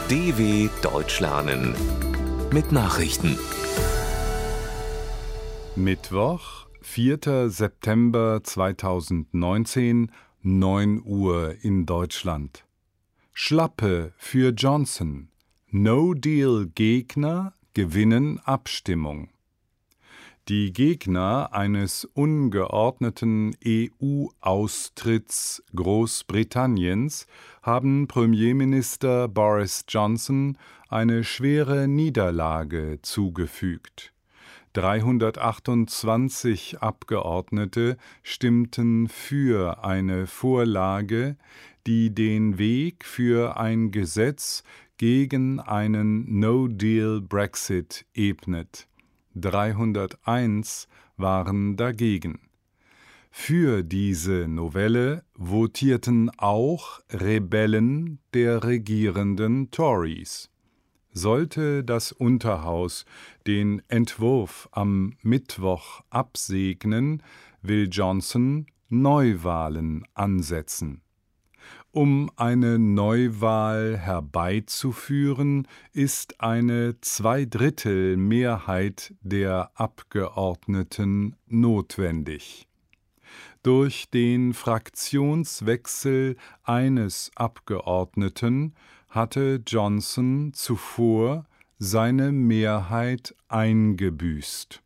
DW Deutsch lernen mit Nachrichten. Mittwoch, 4. September 2019, 9 Uhr in Deutschland. Schlappe für Johnson. No-Deal-Gegner gewinnen Abstimmung. Die Gegner eines ungeordneten EU-Austritts Großbritanniens haben Premierminister Boris Johnson eine schwere Niederlage zugefügt. 328 Abgeordnete stimmten für eine Vorlage, die den Weg für ein Gesetz gegen einen No-Deal-Brexit ebnet. 301 waren dagegen. Für diese Novelle votierten auch Rebellen der regierenden Tories. Sollte das Unterhaus den Entwurf am Mittwoch absegnen, will Johnson Neuwahlen ansetzen. Um eine Neuwahl herbeizuführen, ist eine Zweidrittelmehrheit der Abgeordneten notwendig. Durch den Fraktionswechsel eines Abgeordneten hatte Johnson zuvor seine Mehrheit eingebüßt.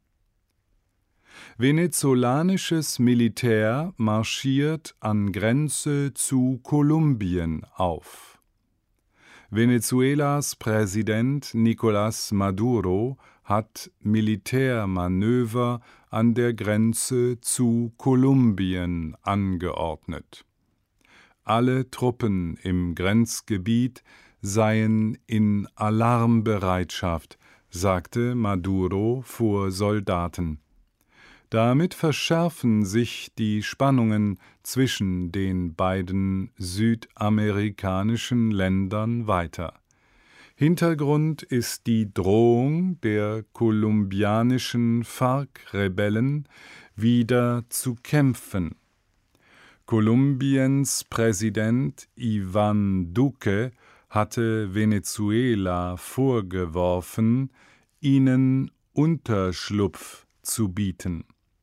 Venezolanisches Militär marschiert an Grenze zu Kolumbien auf. Venezuelas Präsident Nicolás Maduro hat Militärmanöver an der Grenze zu Kolumbien angeordnet. Alle Truppen im Grenzgebiet seien in Alarmbereitschaft, sagte Maduro vor Soldaten. Damit verschärfen sich die Spannungen zwischen den beiden südamerikanischen Ländern weiter. Hintergrund ist die Drohung der kolumbianischen FARC-Rebellen, wieder zu kämpfen. Kolumbiens Präsident Iván Duque hatte Venezuela vorgeworfen, ihnen Unterschlupf zu bieten.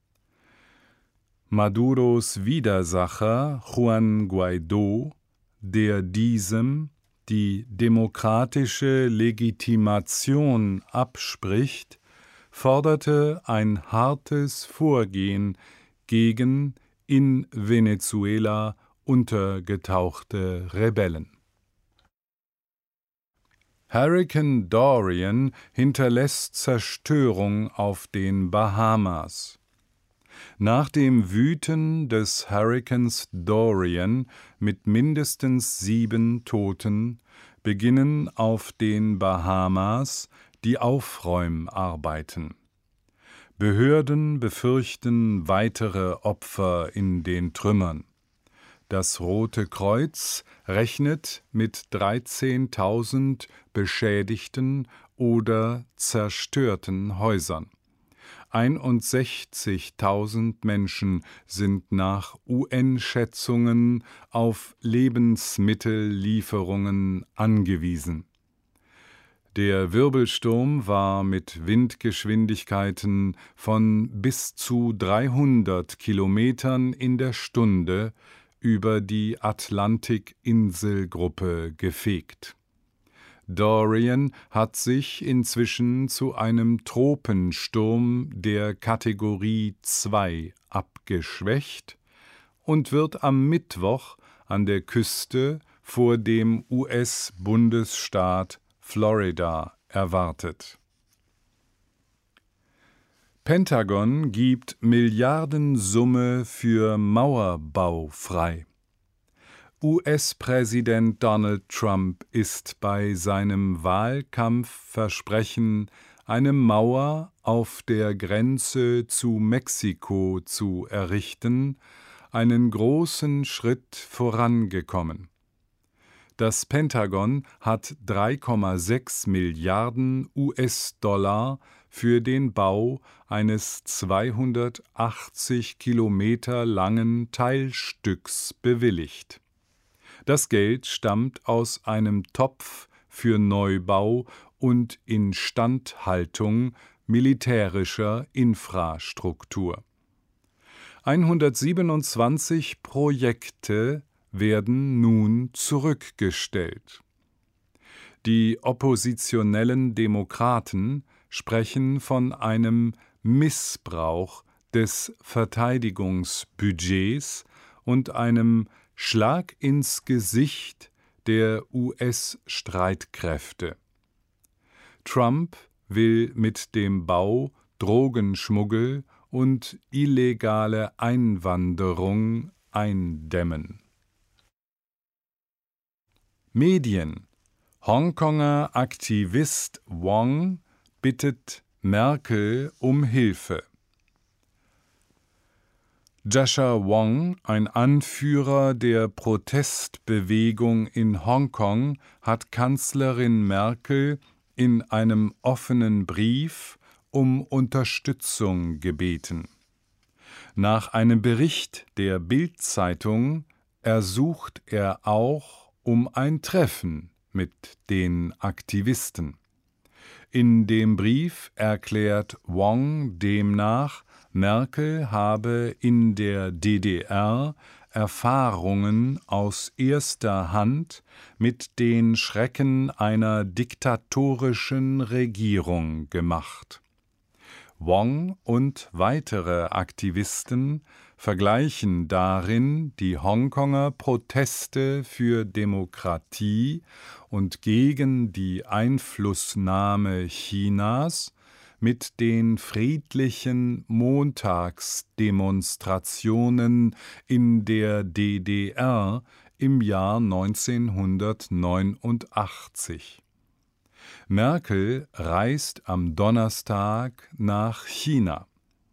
Maduros Widersacher Juan Guaidó, der diesem die demokratische Legitimation abspricht, forderte ein hartes Vorgehen gegen in Venezuela untergetauchte Rebellen. Hurrikan Dorian hinterlässt Zerstörung auf den Bahamas. Nach dem Wüten des Hurrikans Dorian mit mindestens 7 Toten beginnen auf den Bahamas die Aufräumarbeiten. Behörden befürchten weitere Opfer in den Trümmern. Das Rote Kreuz rechnet mit 13.000 beschädigten oder zerstörten Häusern. 61.000 Menschen sind nach UN-Schätzungen auf Lebensmittellieferungen angewiesen. Der Wirbelsturm war mit Windgeschwindigkeiten von bis zu 300 Kilometern in der Stunde über die Atlantikinselgruppe gefegt. Dorian hat sich inzwischen zu einem Tropensturm der Kategorie 2 abgeschwächt und wird am Mittwoch an der Küste vor dem US-Bundesstaat Florida erwartet. Pentagon gibt Milliardensumme für Mauerbau frei. US-Präsident Donald Trump ist bei seinem Wahlkampfversprechen, eine Mauer auf der Grenze zu Mexiko zu errichten, einen großen Schritt vorangekommen. Das Pentagon hat 3,6 Milliarden US-Dollar für den Bau eines 280 Kilometer langen Teilstücks bewilligt. Das Geld stammt aus einem Topf für Neubau und Instandhaltung militärischer Infrastruktur. 127 Projekte werden nun zurückgestellt. Die oppositionellen Demokraten sprechen von einem Missbrauch des Verteidigungsbudgets und einem Schlag ins Gesicht der US-Streitkräfte. Trump will mit dem Bau Drogenschmuggel und illegale Einwanderung eindämmen. Medien: Hongkonger Aktivist Wong bittet Merkel um Hilfe. Jascha Wong, ein Anführer der Protestbewegung in Hongkong, hat Kanzlerin Merkel in einem offenen Brief um Unterstützung gebeten. Nach einem Bericht der Bild-Zeitung ersucht er auch um ein Treffen mit den Aktivisten. In dem Brief erklärt Wong demnach, Merkel habe in der DDR Erfahrungen aus erster Hand mit den Schrecken einer diktatorischen Regierung gemacht. Wong und weitere Aktivisten vergleichen darin die Hongkonger Proteste für Demokratie und gegen die Einflussnahme Chinas mit den friedlichen Montagsdemonstrationen in der DDR im Jahr 1989. Merkel reist am Donnerstag nach China.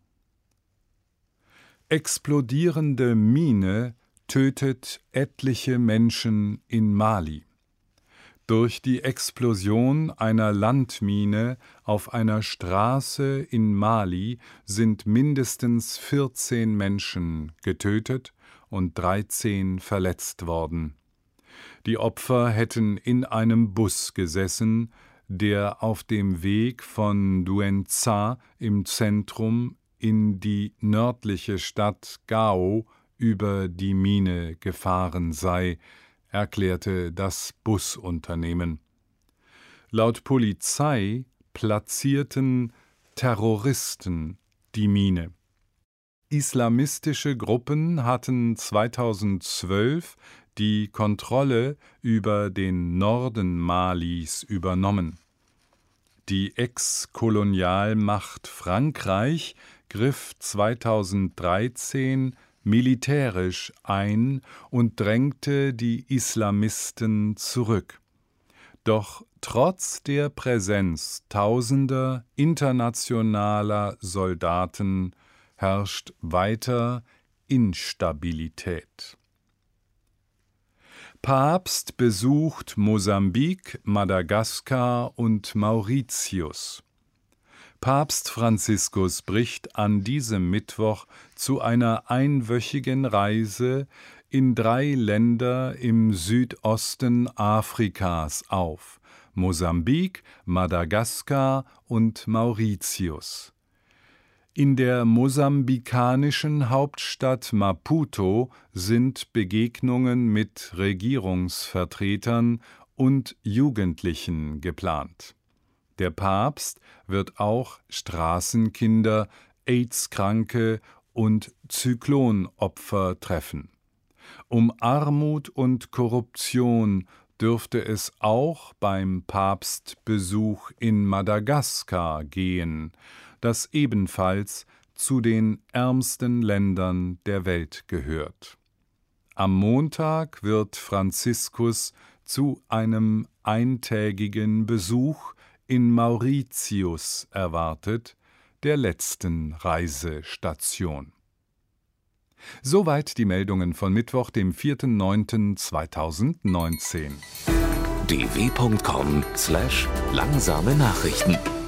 Explodierende Mine tötet etliche Menschen in Mali. Durch die Explosion einer Landmine auf einer Straße in Mali sind mindestens 14 Menschen getötet und 13 verletzt worden. Die Opfer hätten in einem Bus gesessen, der auf dem Weg von Duenza im Zentrum in die nördliche Stadt Gao über die Mine gefahren sei, erklärte das Busunternehmen. Laut Polizei platzierten Terroristen die Mine. Islamistische Gruppen hatten 2012 die Kontrolle über den Norden Malis übernommen. Die Ex-Kolonialmacht Frankreich griff 2013 militärisch ein und drängte die Islamisten zurück. Doch trotz der Präsenz tausender internationaler Soldaten herrscht weiter Instabilität. Papst besucht Mosambik, Madagaskar und Mauritius. Papst Franziskus bricht an diesem Mittwoch zu einer einwöchigen Reise in 3 Länder im Südosten Afrikas auf: Mosambik, Madagaskar und Mauritius. In der mosambikanischen Hauptstadt Maputo sind Begegnungen mit Regierungsvertretern und Jugendlichen geplant. Der Papst wird auch Straßenkinder, AIDS-Kranke und Zyklonopfer treffen. Um Armut und Korruption dürfte es auch beim Papstbesuch in Madagaskar gehen, das ebenfalls zu den ärmsten Ländern der Welt gehört. Am Montag wird Franziskus zu einem eintägigen Besuch in Mauritius erwartet, der letzten Reisestation. Soweit die Meldungen von Mittwoch, dem 4.9.2019. dw.com/langsame Nachrichten